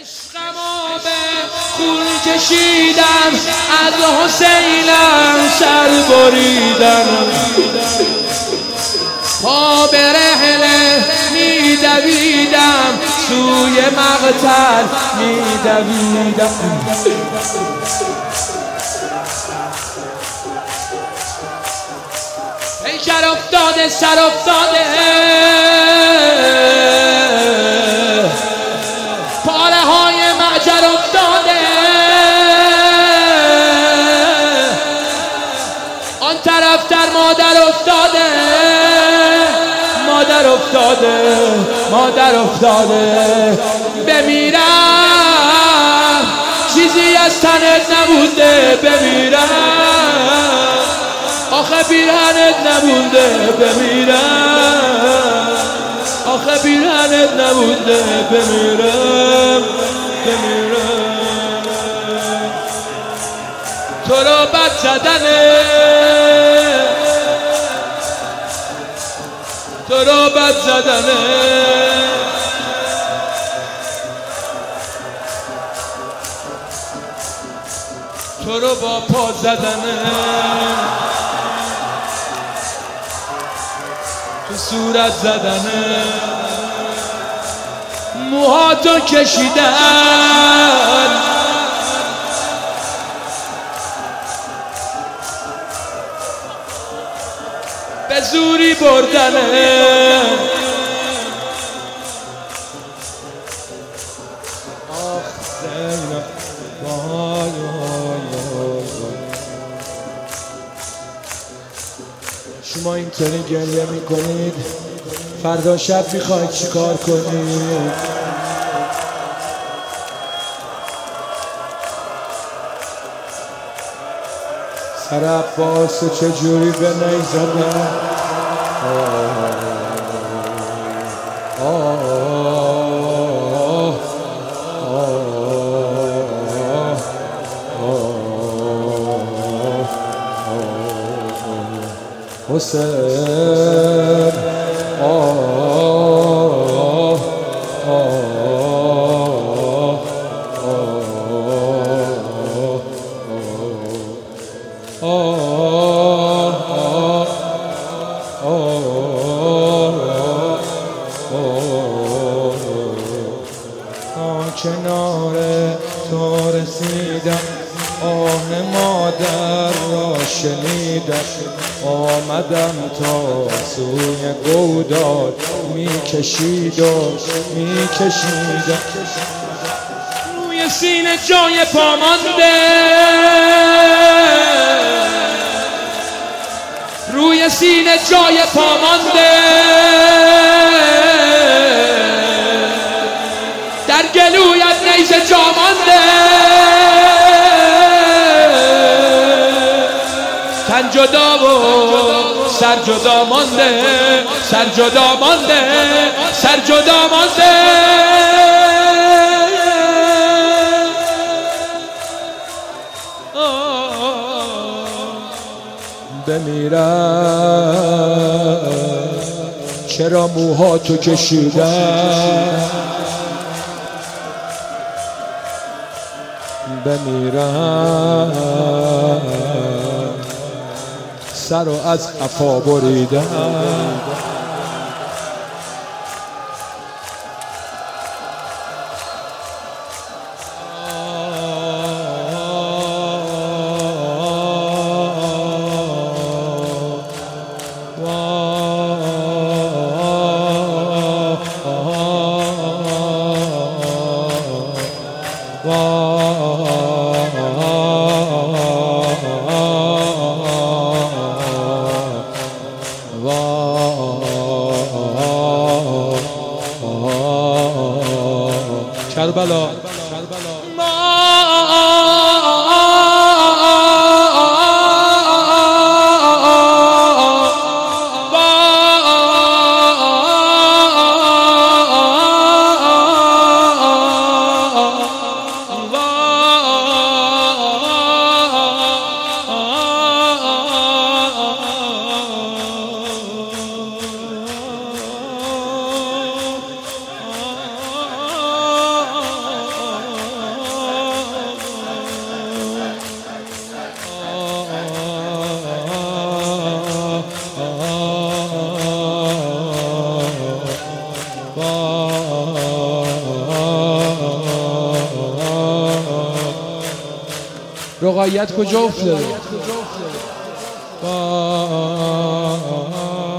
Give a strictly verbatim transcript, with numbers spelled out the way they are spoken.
عشقمو به خون کشیدم، از حسینم سر بریدم، پا به رحله می دویدم، سوی مقتل می دویدم. پیکر افتاده سر افتاده، پاره های معجر افتاده، آن طرف در مادر افتاده، مادر افتاده، مادر افتاده. بمیرم چیزی از تنت نبوده، بمیرم آخه پیرهنت نبوده، بمیرم آخه پیرهنت نبوده، بمیرم بمیرم. تو رو بد زدنه، تو رو بد زدنه، تو رو با پا زدنه، تو صورت زدنه، موهاتو کشیدن، به زوری بردنه. آخ زینب وای وای وای، شما اینطوری گریه میکنید، فردا شب میخواید چیکار کنید؟ سر عباس چجوری به نی زدن؟ حسین آه کنار تو رسیدم، آه مادر را شنیدم، آمدم تا سوی گودال میکشید و میکشیدم. روی سینه جای پا مانده، روی سینه جای پا مانده، در گلویت نیزه جا مانده، تن جدا و سر جدا مانده، سر جدا مانده، سر جدا مانده. بمیرم چرا موهاتو کشیدن، بمیرم سر رو از قفا بریدن. کربلا رقایت کجا افتاده؟